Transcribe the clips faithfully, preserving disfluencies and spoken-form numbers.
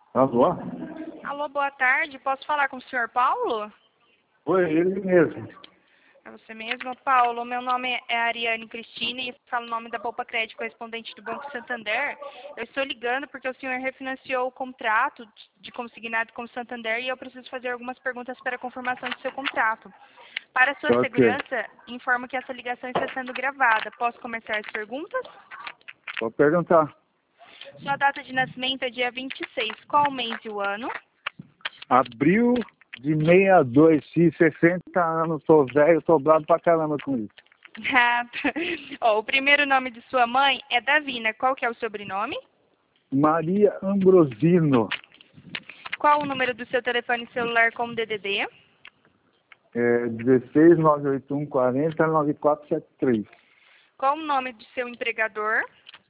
Alô? Alô, boa tarde. Posso falar com o senhor Paulo? Foi ele mesmo. É você mesmo, Paulo. Meu nome é Ariane Cristine e falo o nome da Poupa Crédito, correspondente do Banco Santander. Eu estou ligando porque o senhor refinanciou o contrato de consignado com o Santander e eu preciso fazer algumas perguntas para a confirmação do seu contrato. Para sua Ok. segurança, informo que essa ligação está sendo gravada. Posso começar as perguntas? Vou perguntar. Sua data de nascimento é dia vinte e seis. Qual o mês e o ano? Abril de sessenta e dois, fiz sessenta anos, tô velho, tô bravo pra caramba com isso. Ah, tá. Ó, o primeiro nome de sua mãe é Davina. Qual que é o sobrenome? Maria Ambrosino, Qual o número do seu telefone celular com D D D? é dezesseis, nove oito um, quarenta, nove quatro sete três. Qual o nome do seu empregador?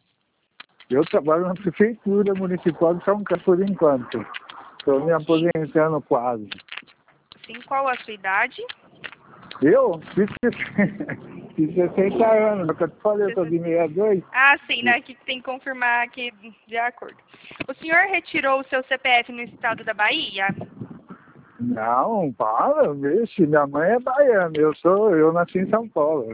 Eu trabalho na Prefeitura Municipal de São Carlos por enquanto. Estou me Ok. aposentando quase. Sim, qual a sua idade? Eu fiz, fiz sessenta anos, mas que eu te falei, eu tô de sessenta e dois. Ah, sim, né? Que tem que confirmar aqui de acordo. O senhor retirou o seu C P F no estado da Bahia? Não, para, vixe, minha mãe é baiana, eu sou, eu nasci em São Paulo.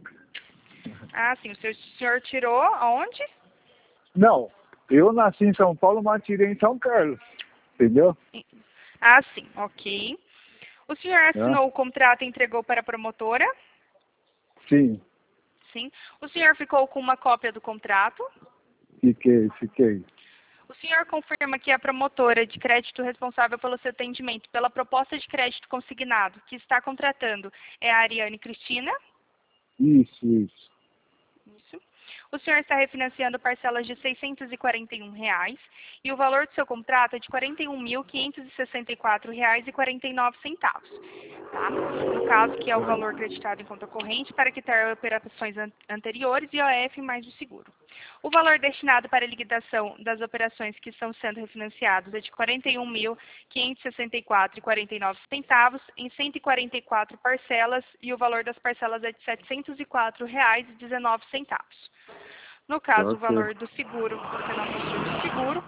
Ah, sim. O seu- o senhor tirou aonde? Não, eu nasci em São Paulo, mas tirei em São Carlos, entendeu? Ah, sim. Ok. O senhor É? assinou o contrato e entregou para a promotora? Sim, Sim. O senhor ficou com uma cópia do contrato? fiquei, fiquei. O senhor confirma que a promotora de crédito responsável pelo seu atendimento pela proposta de crédito consignado que está contratando é a Ariane Cristina? Isso, isso. Isso. O senhor está refinanciando parcelas de seiscentos e quarenta e um reais e o valor do seu contrato é de quarenta e um mil, quinhentos e sessenta e quatro reais e quarenta e nove centavos. Tá? No caso, que é o valor creditado em conta corrente para quitar operações an anteriores e O F mais o seguro. O valor destinado para a liquidação das operações que estão sendo refinanciadas é de quarenta e um mil, quinhentos e sessenta e quatro reais e quarenta e nove centavos em cento e quarenta e quatro parcelas e o valor das parcelas é de setecentos e quatro reais e dezenove centavos. No caso, o Ok, valor do seguro, você não possui o seguro,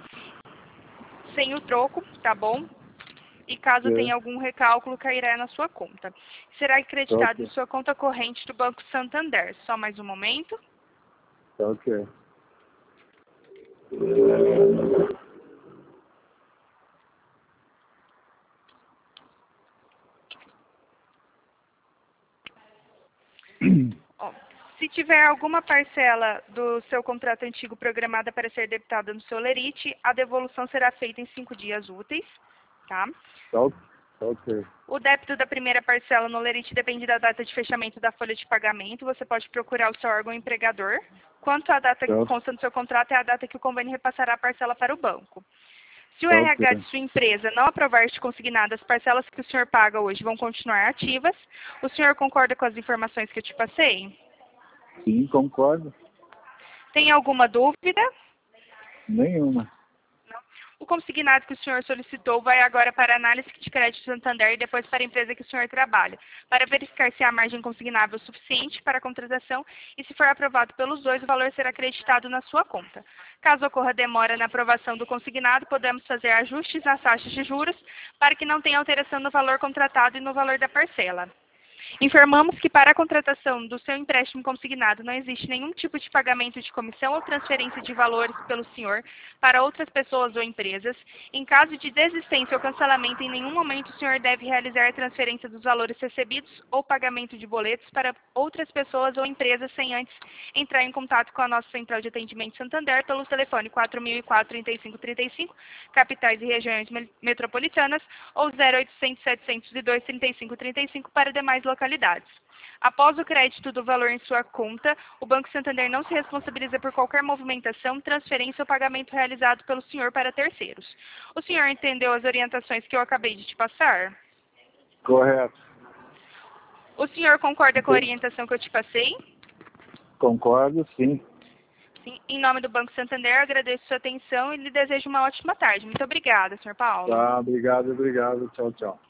sem o troco, tá bom? E caso ok, tenha algum recálculo, cairá na sua conta. Será acreditado em ok, sua conta corrente do Banco Santander. Só mais um momento. ok. Ó, se tiver alguma parcela do seu contrato antigo programada para ser debitada no seu lerite, a devolução será feita em cinco dias úteis, tá? Ok, ok. O débito da primeira parcela no lerite depende da data de fechamento da folha de pagamento. Você pode procurar o seu órgão empregador. Quanto à data que Ok, consta no seu contrato, é a data que o convênio repassará a parcela para o banco. Se o R H ok. de sua empresa não aprovar este consignado, as parcelas que o senhor paga hoje vão continuar ativas. O senhor concorda com as informações que eu te passei? Sim, concordo. Tem alguma dúvida? Nenhuma. Não. O consignado que o senhor solicitou vai agora para a análise de crédito Santander e depois para a empresa que o senhor trabalha, para verificar se há margem consignável suficiente para a contratação e, se for aprovado pelos dois, o valor será acreditado na sua conta. Caso ocorra demora na aprovação do consignado, podemos fazer ajustes nas taxas de juros para que não tenha alteração no valor contratado e no valor da parcela. Informamos que para a contratação do seu empréstimo consignado não existe nenhum tipo de pagamento de comissão ou transferência de valores pelo senhor para outras pessoas ou empresas. Em caso de desistência ou cancelamento, em nenhum momento o senhor deve realizar a transferência dos valores recebidos ou pagamento de boletos para outras pessoas ou empresas sem antes entrar em contato com a nossa central de atendimento Santander pelo telefone quatro mil e quatro, trinta e cinco trinta e cinco, capitais e regiões metropolitanas, ou zero oitocentos, setecentos e dois, trinta e cinco trinta e cinco para demais localidades. Após o crédito do valor em sua conta, o Banco Santander não se responsabiliza por qualquer movimentação, transferência ou pagamento realizado pelo senhor para terceiros. O senhor entendeu as orientações que eu acabei de te passar? Correto. O senhor concorda com a Ente- orientação que eu te passei? Concordo, sim. Sim. Em nome do Banco Santander, eu agradeço sua atenção e lhe desejo uma ótima tarde. Muito obrigada, senhor Paulo. Tá, obrigado, obrigado. Tchau, tchau.